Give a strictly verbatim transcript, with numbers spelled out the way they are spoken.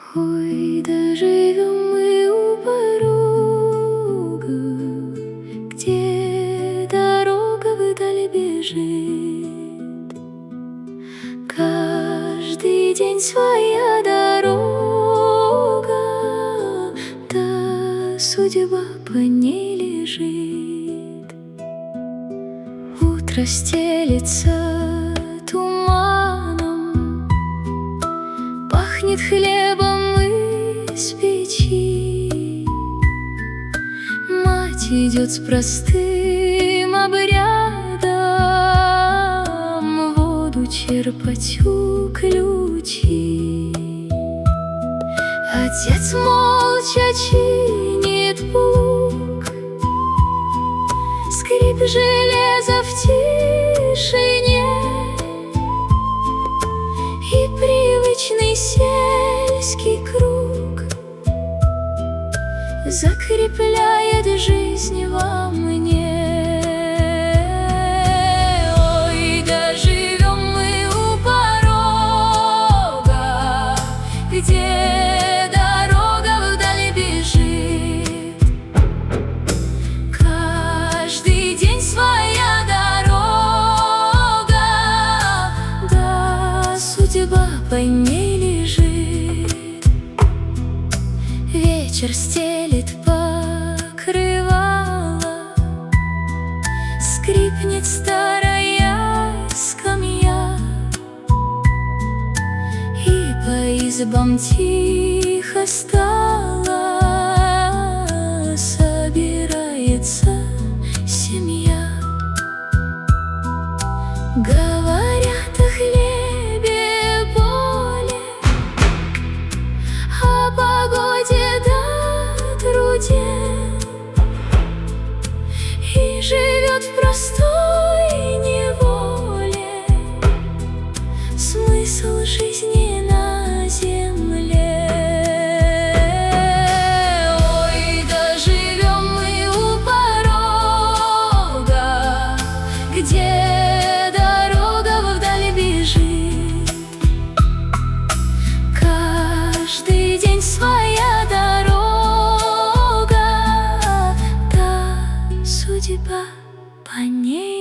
Ой, доживем мы у порога, где дорога вдаль бежит. Каждый день своя дорога, да судьба по ней лежит. Утро стелится туманом, пахнет хлебом из печи. Мать идет с простым обрядом воду черпать у ключи. Отец молча чинит плуг, скрип железа в тишине, и привычный сельский круг закрепляет жизнь во мне. Ой, доживем мы у порога, где дорога вдаль бежит. Каждый день своя дорога, да судьба по ней лежит. Вечер стелит покрывало, скрипнет старая скамья, и по избам тихо стало собирается семья. Говорят о хлебе боли, о погоде да труде, и живет в простой неволе смысл жизни на земле. Ой, доживем мы у порога, где дорога вдаль бежит. Каждый день своя дорога, да судьба по ней